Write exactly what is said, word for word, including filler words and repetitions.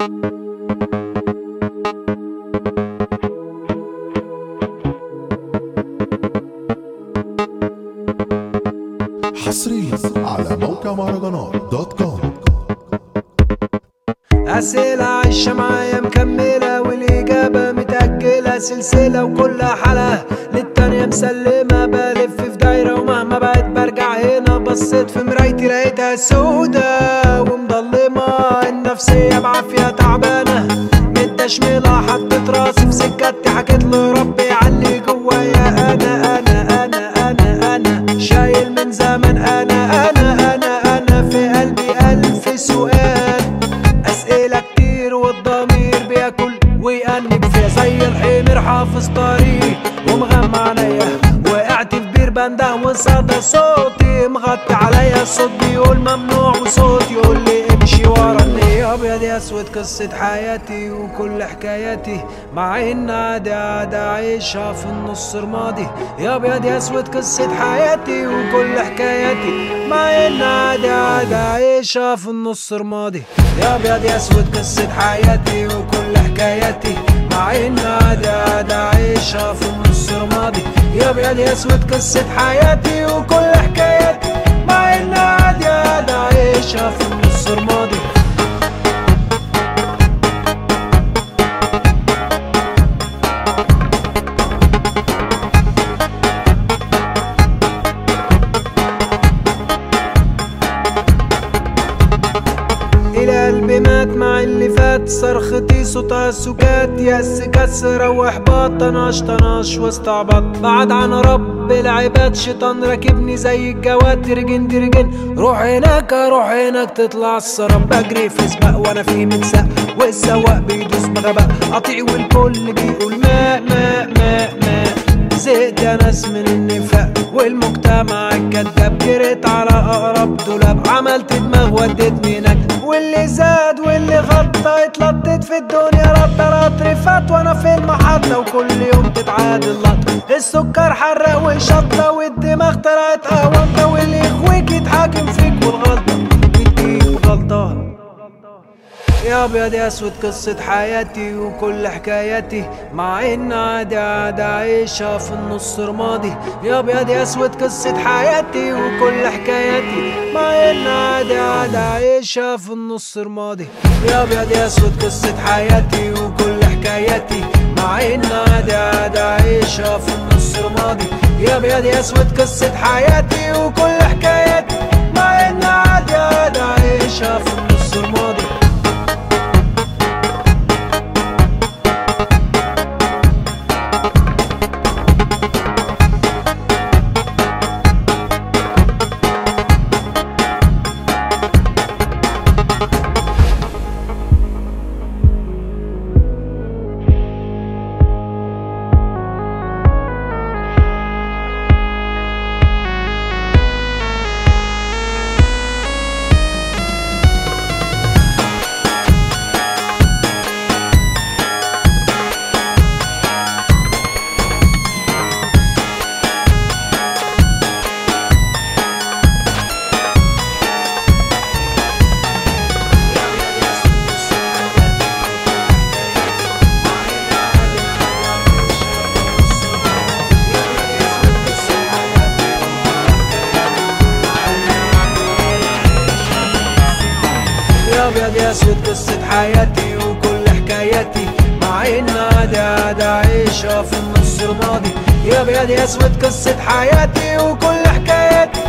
حصريا على موقع مهرجانات دوت كوم. أسئلة عايشة معايا مكملة والإجابة متأجلة سلسلة، وكل حلقة للتانية مسلمة. بلف في دايرة ومهما بقيت برجع هنا، بصيت في مرايتي لقيتها سودة ومضلمة. النفسية بعافية تعبانة متشملة، حطيت راسي في سكتي حكيت لربي علي جوايا. أنا أنا أنا أنا أنا شايل من زمان، أنا أنا أنا أنا في قلبي ألف سؤال. أسئلة كتير والضمير بياكل ويأنب فيها، زي الحمير حافظ طريق ومغمى عليا. وقعت في بير بنده وصدى صوتي مغطي عليا. الصوت بيقول ممنوع وصوت يقول لي امشي وراني. يا ابيض يا اسود قصة حياتي وكل حكاياتي، مع ان عادي عادي عايشها في النص رمادي. يا ابيض يا اسود قصة حياتي وكل حكاياتي، مع ان عادي عادي عايشها في النص رمادي. يا ابيض يا اسود قصة حياتي وكل حكاياتي، مع ان عادي عادي عايشها في النص رمادي. يا ابيض يا اسود قصة حياتي وكل حكاياتي، مع ان عادي عادي عايشها في النص رمادي. قلبي مات مع اللي فات، صرختي صوتها سكات. يأس كسرة واحباط، طناش طناش واستعبط. بعد عن رب العباد شيطان راكبني زي الجواد. ترجن ترجن روح هناك روح هناك تطلع السراب. بجري في سباق وانا في متساق، والسواق بيدوس بغباء. قطيع والكل بيقول ماء ماء ماء ماء. زهقت يا ناس من النفاق والمجتمع الكداب. جريت على اقرب دولاب، عملت دماغ وديتني نجد. واللي زاد واللي غطى اتلطت في الدنيا رطة رطرفات وانا في المحطة. وكل يوم تتعاد اللطة، السكر حرق وشطة والدماغ طلعت قهوة. واللي يخويك يتحاكم فيك والغلطة بتجيب غلطة. يا ابيض يا اسود قصة حياتي وكل حكاياتي، مع ان عادي عادي عايشها في النص رمادي. يا ابيض يا اسود قصة حياتي وكل حكاياتي، مع ان عادي عادي عايشها في النص رمادي. يا ابيض يا اسود قصة حياتي وكل حكاياتي، مع ان عادي عادي عايشها في النص رمادي. يا ابيض يا اسود قصة حياتي وكل حكاياتي، مع ان عادي عادي عايشها في النص رمادي. يا ابيض يا اسود قصة حياتي وكل حكاياتي، مع ان عادي عادي عايشها في النص رمادي. يا ابيض يا اسود قصة حياتي وكل حكاياتي،